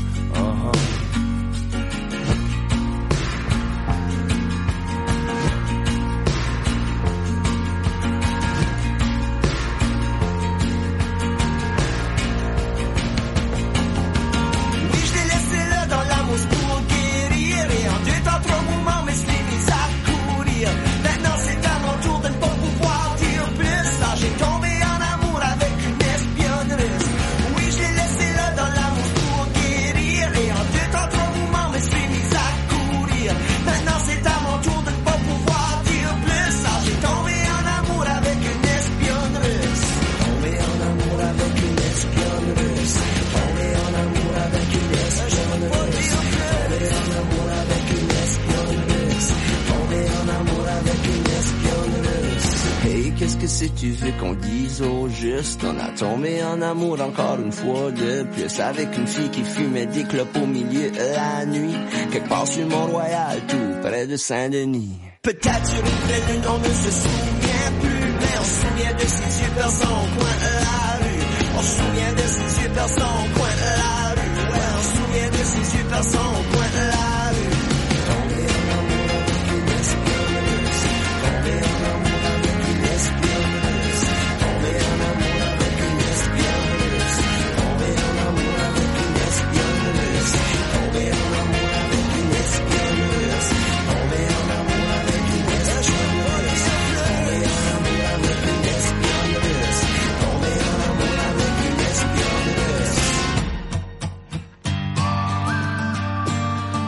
Oui, je l'ai laissé là dans la mousse pour guérir, et en 2 temps 3 mouvements, mais je l'ai mis à courir. Maintenant c'est à mon tour de ne pas pouvoir dire plus. Là j'ai tombé en amour avec une espionne russe. Oui, je l'ai laissé là dans la mousse pour guérir, et en 2 temps 3 mouvements, mais je l'ai mis à courir. Maintenant c'est à mon tour de ne pas pouvoir dire plus. Là j'ai tombé en amour avec une espionne russe. Tombé en amour avec une espionne russe. Tombé en amour avec une espionne russe. Tombé en amour avec une espionne russe. Tombé en amour avec une espionne russe. Hey, qu'est-ce que c'est tu veux qu'on dise au juste? On a tombé en amour encore une fois de plus avec une fille qui fumait des clopes au milieu de la nuit, quelque part sur Mont-Royal, tout près de Saint-Denis. Peut-être sur une pleine lune, on ne se souvient plus, mais on se souvient de ses yeux perçants au coin de la rue. On se souvient de ses yeux perçants au coin de la rue. Ouais, on se souvient de ses yeux perçants au coin de la rue. Tombé en amour avec une espionne russe. Tombé en amour avec une espionne russe. Tombé en amour avec une espionne russe. Tombé en amour avec une espionne russe. Tombé en amour avec une espionne russe. Tombé en amour avec une espionne russe. Tombé en amour avec une espionne russe. Tombé en amour avec une espionne russe.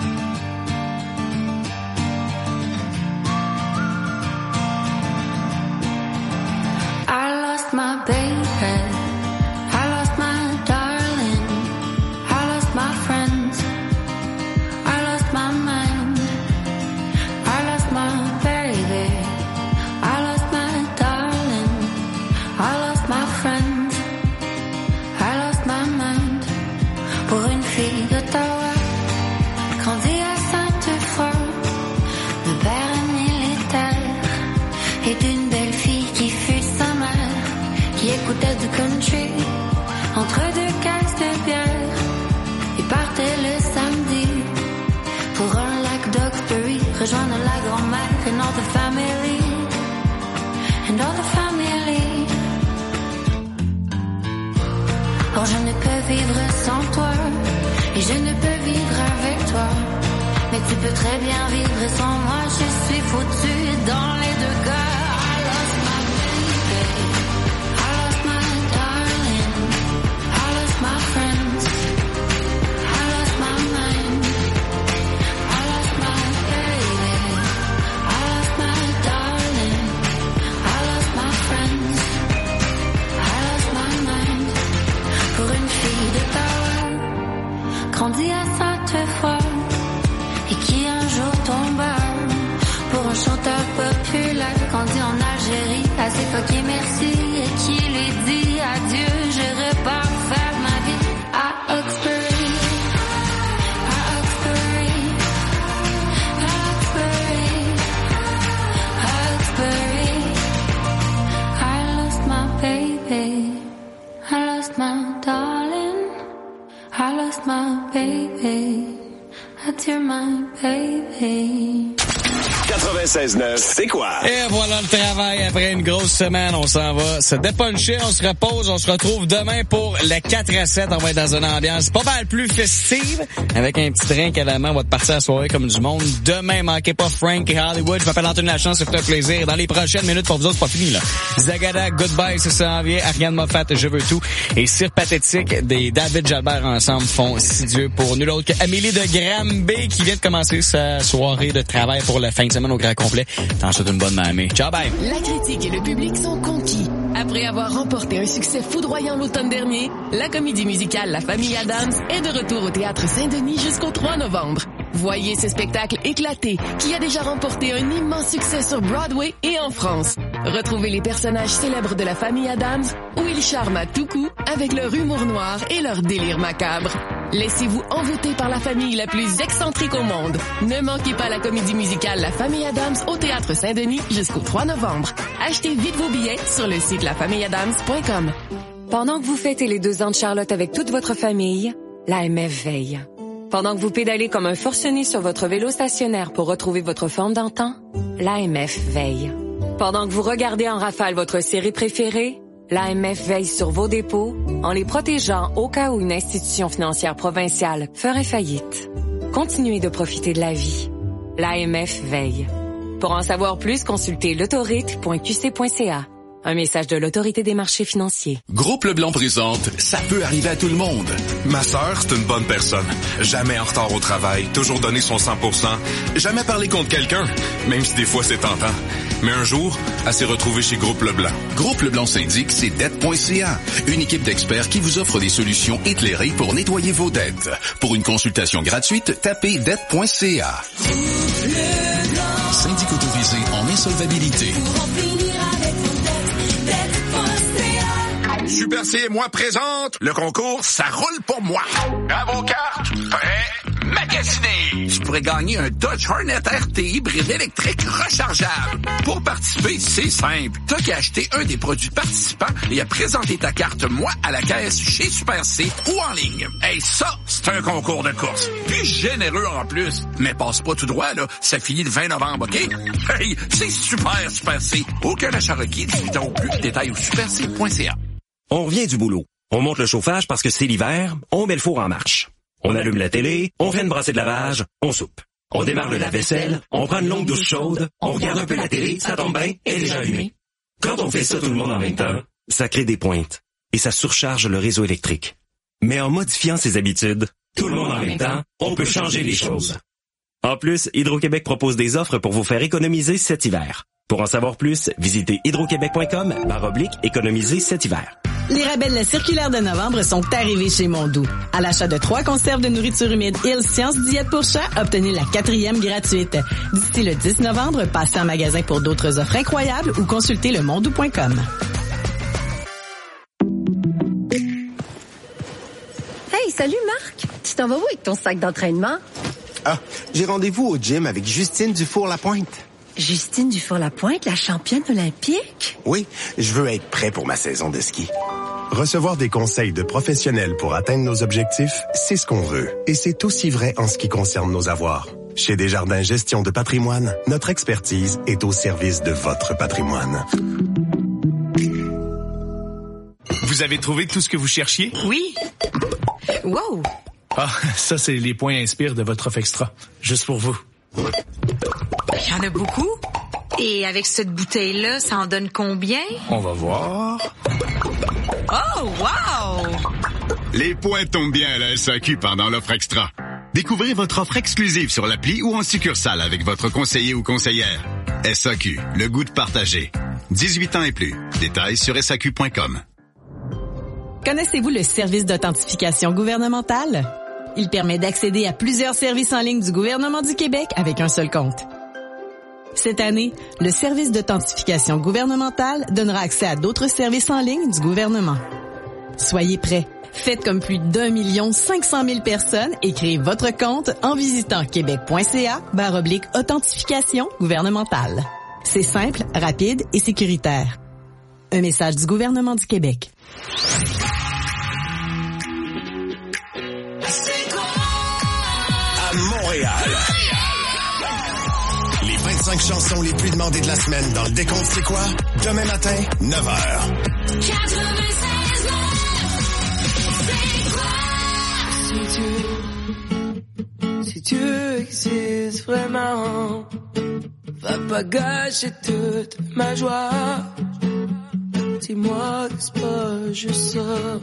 all the family, and all the family. Oh, je ne peux vivre sans toi, et je ne peux vivre avec toi. Mais tu peux très bien vivre sans moi, je suis foutue dans les deux cas. I lost my baby, I lost my darling, I lost my friends, I lost my mind, I lost my baby, I lost my darling, I lost my friends, I lost my mind. Pour une fille de power, grandie à Sainte-Foy, et qui un jour tomba pour un chanteur populaire grandi en Algérie, assez fucké merci, et qui lui dit adieu, je repars faire ma vie à Oxbury, à Oxbury, à Oxbury, à Oxbury. I lost my baby, I lost my darling, I lost my baby. Adieu, my baby.
96.9, c'est quoi?
Et voilà le travail après une grosse semaine. On s'en va se dépuncher, on se repose, on se retrouve demain pour le 4-7. On va être dans une ambiance pas mal plus festive, avec un petit drink à la main. On va te partir à la soirée comme du monde. Demain, manquez pas Frank et Hollywood. Je m'appelle Anthony Lachance, ça fait un plaisir. Dans les prochaines minutes, pour vous autres, c'est pas fini, là. Zagada, Goodbye, ça s'en vient. Ariane Moffat, Je veux tout. Et Cire Pathétique, des David Jalbert ensemble font si Dieu pour nul autre qu'Amélie de Granby, qui vient de commencer sa soirée de travail pour la fin de semaine au grand complet. T'en souhaite une bonne mamie. Ciao, bye!
La critique et le public sont conquis. Après avoir remporté un succès foudroyant l'automne dernier, la comédie musicale La Famille Addams est de retour au Théâtre Saint-Denis jusqu'au 3 novembre. Voyez ce spectacle éclaté qui a déjà remporté un immense succès sur Broadway et en France. Retrouvez les personnages célèbres de La Famille Addams où ils charment à tout coup avec leur humour noir et leur délire macabre. Laissez-vous envoûter par la famille la plus excentrique au monde. Ne manquez pas la comédie musicale La Famille Addams au Théâtre Saint-Denis jusqu'au 3 novembre. Achetez vite vos billets sur le site lafamilleaddams.com.
Pendant que vous fêtez les 2 ans de Charlotte avec toute votre famille, l'AMF veille. Pendant que vous pédalez comme un forcené sur votre vélo stationnaire pour retrouver votre forme d'antan, l'AMF veille. Pendant que vous regardez en rafale votre série préférée, l'AMF veille sur vos dépôts en les protégeant au cas où une institution financière provinciale ferait faillite. Continuez de profiter de la vie. L'AMF veille. Pour en savoir plus, consultez l'autorite.qc.ca. Un message de l'Autorité des marchés financiers.
Groupe Leblanc présente « Ça peut arriver à tout le monde ».
Ma sœur, c'est une bonne personne. Jamais en retard au travail, toujours donné son 100%, jamais parlé contre quelqu'un, même si des fois c'est tentant. Mais un jour, elle s'est retrouvée chez Groupe Leblanc.
Groupe Leblanc syndique, c'est dette.ca. Une équipe d'experts qui vous offre des solutions éclairées pour nettoyer vos dettes. Pour une consultation gratuite, tapez dette.ca. Syndic autorisé en insolvabilité.
Super C et moi présente le concours Ça roule pour moi. À vos cartes, prêts, magasinés. Tu pourrais gagner un Dodge Hornet RT hybride électrique rechargeable. Pour participer, c'est simple. T'as qu'à acheter un des produits participants et à présenter ta carte Moi à la caisse chez Super C ou en ligne. Hey, ça, c'est un concours de course. Puis généreux en plus. Mais passe pas tout droit, là. Ça finit le 20 novembre, OK? Hey, c'est super Super C. Aucun achat requis, 18 ans ou plus. Détails au superc.ca.
On revient du boulot. On monte le chauffage parce que c'est l'hiver, on met le four en marche. On allume la télé, on fait une brassée de lavage, on soupe. On démarre le lave-vaisselle, on prend une longue douche chaude, on regarde un peu la télé, ça tombe bien, elle est déjà allumée. Quand on fait ça tout le monde en même temps, ça crée des pointes et ça surcharge le réseau électrique. Mais en modifiant ses habitudes, tout le monde en même temps, on peut changer les choses. En plus, Hydro-Québec propose des offres pour vous faire économiser cet hiver. Pour en savoir plus, visitez hydroquebec.com/économiser cet hiver.
Les rabais de la circulaire de novembre sont arrivés chez Mondou. À l'achat de 3 conserves de nourriture humide Hill Science Diète pour chat, obtenez la 4e gratuite. D'ici le 10 novembre, passez en magasin pour d'autres offres incroyables ou consultez le mondou.com.
Hey, salut Marc! Tu t'en vas où avec ton sac d'entraînement?
Ah, j'ai rendez-vous au gym avec Justine Dufour-Lapointe.
Justine Dufour-Lapointe, la championne olympique?
Oui, je veux être prêt pour ma saison de ski.
Recevoir des conseils de professionnels pour atteindre nos objectifs, c'est ce qu'on veut. Et c'est aussi vrai en ce qui concerne nos avoirs. Chez Desjardins Gestion de patrimoine, notre expertise est au service de votre patrimoine.
Vous avez trouvé tout ce que vous cherchiez?
Oui. Wow!
Ah, ça, c'est les points Inspire de votre offre extra. Juste pour vous.
Il y en a beaucoup. Et avec cette bouteille-là, ça en donne combien?
On va voir.
Oh, wow!
Les points tombent bien à la SAQ pendant l'offre extra. Découvrez votre offre exclusive sur l'appli ou en succursale avec votre conseiller ou conseillère. SAQ, le goût de partager. 18 ans et plus. Détails sur SAQ.com.
Connaissez-vous le service d'authentification gouvernementale? Il permet d'accéder à plusieurs services en ligne du gouvernement du Québec avec un seul compte. Cette année, le service d'authentification gouvernementale donnera accès à d'autres services en ligne du gouvernement. Soyez prêts. Faites comme plus d'1 500 000 personnes et créez votre compte en visitant québec.ca/authentification gouvernementale. C'est simple, rapide et sécuritaire. Un message du gouvernement du Québec.
À Montréal. Les 25 chansons les plus demandées de la semaine dans le décompte C'est quoi? Demain matin, 9h.
96.9. Si Dieu existe vraiment, va pas gâcher toute ma joie. Dis-moi que c'est pas juste ça.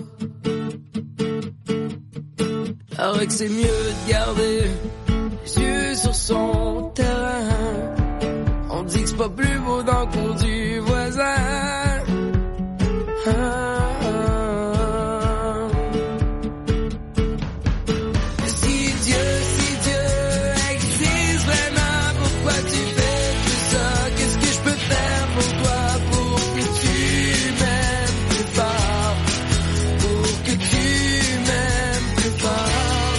Alors que c'est mieux de garder les yeux sur son terrain. On dit que c'est pas plus beau dans le cours du voisin. Si Dieu existe vraiment, pourquoi tu fais tout ça? Qu'est-ce que je peux faire pour toi, pour que tu m'aimes plus fort, pour que tu m'aimes plus fort?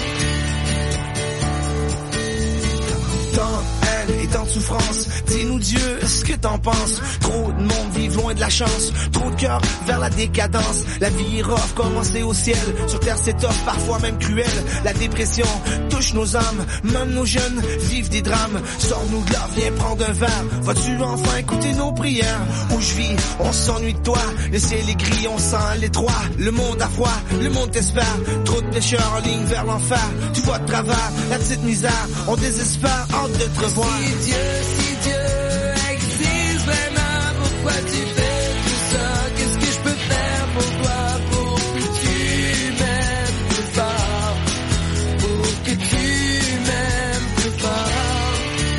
Tant de haine et tant de souffrance, dis-nous Dieu, ce que t'en penses? Trop de monde vivent loin de la chance, trop de cœur vers la décadence. La vie est rough, commencée au ciel. Sur terre c'est tough, parfois même cruel. La dépression touche nos âmes, même nos jeunes vivent des drames. Sors-nous de là, viens prendre un verre. Vas-tu enfin écouter nos prières? Où je vis, on s'ennuie de toi. Le ciel est gris, on sent l'étroit. Le monde a froid, le monde t'espère. Trop de pécheurs en ligne vers l'enfer. Tu vois de travers, la petite misère. On désespère, hâte de te revoir.
Si Dieu existe vraiment, pourquoi tu fais tout ça? Qu'est-ce que je peux faire pour toi, pour que tu m'aimes plus fort, pour que tu m'aimes plus fort?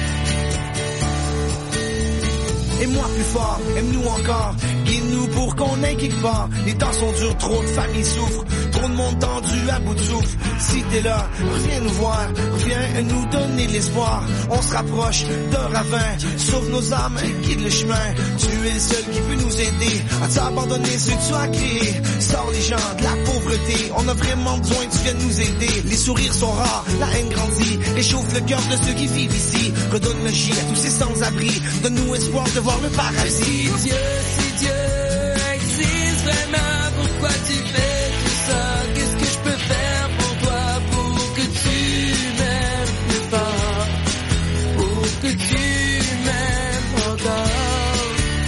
Aime-moi plus fort, aime-nous encore. Guide-nous pour qu'on aille quelque part. Les temps sont durs, trop de familles souffrent. Trop de monde tendu à bout de souffle. Si t'es là, reviens nous voir. Reviens nous donner de l'espoir. On se rapproche d'un ravin. Sauve nos âmes, guide le chemin. Tu es le seul qui peut nous aider à t'abandonner ce que tu as créé. Sors les gens de la pauvreté. On a vraiment besoin que tu viennes nous aider. Les sourires sont rares, la haine grandit. Réchauffe le cœur de ceux qui vivent ici. Redonne le gîte à tous ces sans-abri. Donne-nous espoir de voir le paradis.
Si Dieu existe vraiment, pourquoi tu fais tout ça? Qu'est-ce que je peux faire pour toi, pour que tu m'aimes plus fort, pour que tu m'aimes encore?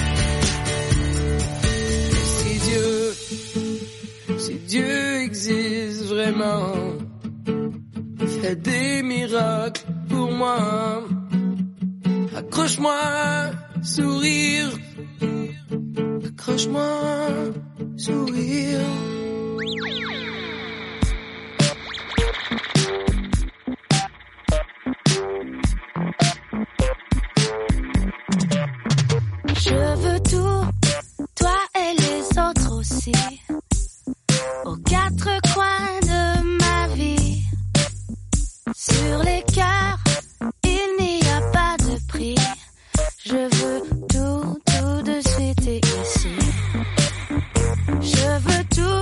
Si Dieu existe vraiment, fais des miracles pour moi. Accroche-moi, sourire. Accroche-moi, sourire.
Je veux tout, toi et les autres aussi, aux quatre coins de ma vie. Sur les cœurs, il n'y a pas de prix. Je veux tout de suite et ici. Je veux tout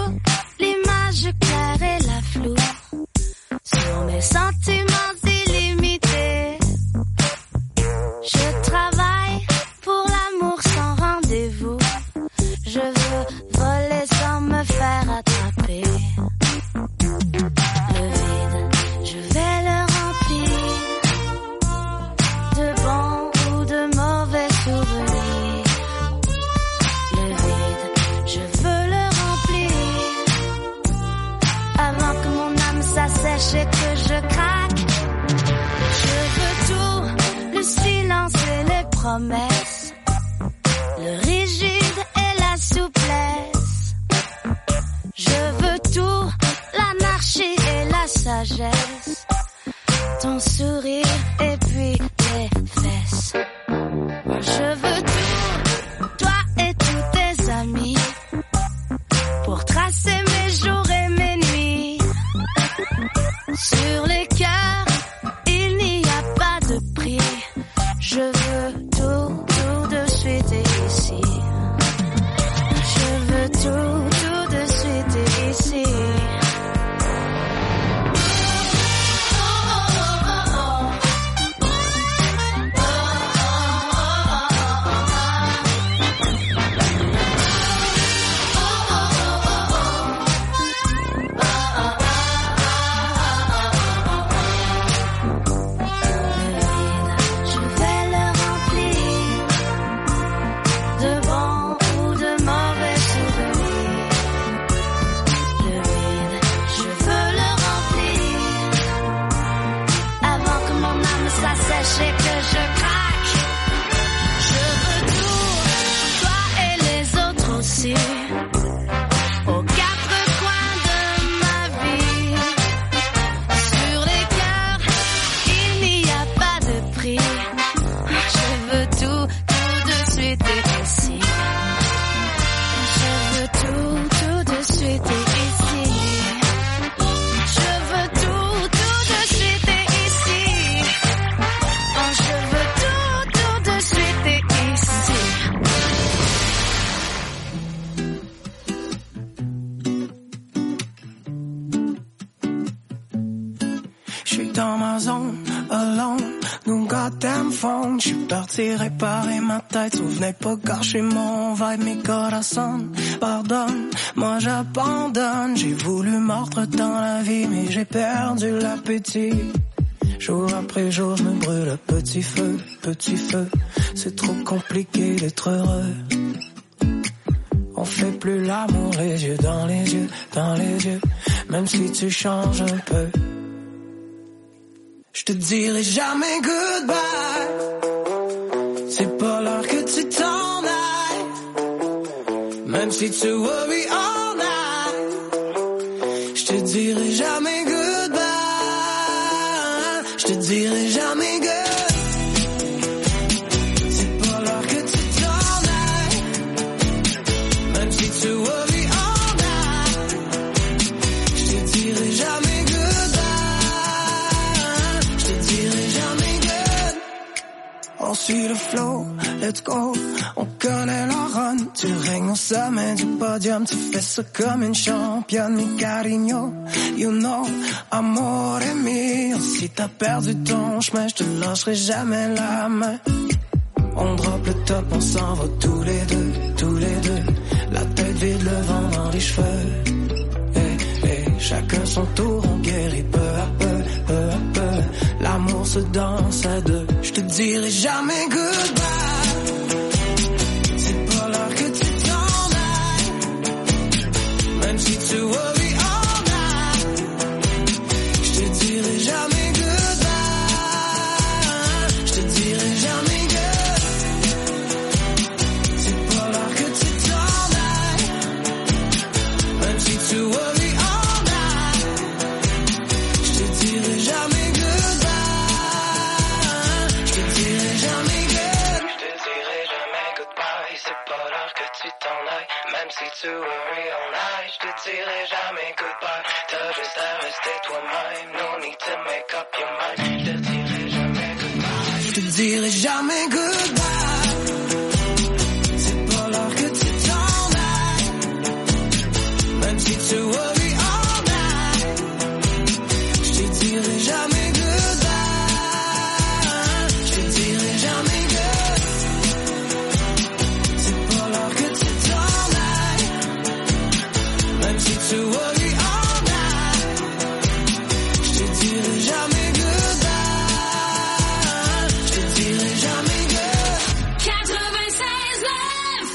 sèche et que je craque. Je veux tout, le silence et les promesses, le rigide et la souplesse. Je veux tout, l'anarchie et la sagesse, ton sourire et puis les fesses. Je veux tout, toi et tous tes amis, pour tracer mes jours et mes nuits. Sur les cœurs, il n'y a pas de prix. Je veux tout, tout de suite et ici. Je veux tout, tout de suite et ici.
Je suis parti réparer ma tête, vous venez pas gâcher mon vibe, mes corazones. Pardonne, moi j'abandonne. J'ai voulu mordre dans la vie, mais j'ai perdu l'appétit. Jour après jour, je me brûle à petit feu, c'est trop compliqué d'être heureux. On fait plus l'amour, les yeux dans les yeux, même si tu changes un peu. Je te dirai jamais goodbye, c'est pas l'heure que tu t'en ailles, même si tu worry all night. Je te dirai jamais goodbye, je te dirai jamais goodbye. C'est pas l'heure que tu t'en ailles, même si tu worry all night. Je te dirai jamais. On suit le flow, let's go, on connaît la run. Tu règnes au sommet du podium, tu fais ça comme une championne. Mi cariño, you know, amore mio. Si t'as perdu ton chemin, je te lâcherai jamais la main. On drop le top, on s'en va tous les deux. La tête vide, le vent dans les cheveux. Chacun son tour, on guérit peu à peu. L'amour se danse à deux. Je te dirai jamais goodbye, c'est pas l'heure que tu t'en ailles, même si tu worry all night. Je te dirai jamais goodbye, je te dirai jamais good. C'est pas l'heure que tu t'en ailles, même si tu worry. Même si tu worry all night, je te dirai jamais goodbye. T'as juste à rester toi-même, no need to make up your mind. Je te dirai jamais goodbye, je te dirai jamais goodbye. C'est pas l'heure que tu t'en ailles, même si tu worry all night. Je te dirai jamais goodbye, je te dirai jamais good. C'est pas l'heure que tu to worry all night. Je te dirai jamais goodbye, je te dirai jamais good. 96.9,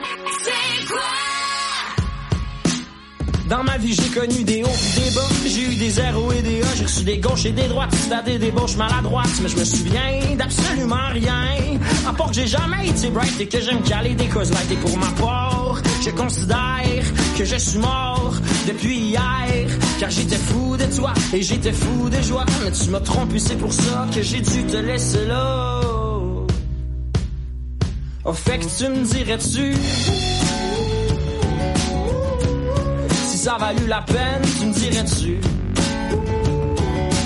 c'est quoi?
Dans ma vie j'ai connu des hauts et des bas, j'ai eu des zéros et des A, j'ai reçu des gauches et des droites, c'était des débauches maladroites, mais je me souviens d'absolument rien. À part que j'ai jamais été bright et que j'aime caler des causes light. Et pour ma part, je considère que je suis mort depuis hier, car j'étais fou de toi et j'étais fou de joie. Mais tu m'as trompé, c'est pour ça que j'ai dû te laisser là. Oh, fait que tu me dirais-tu si ça a valu la peine, tu me dirais-tu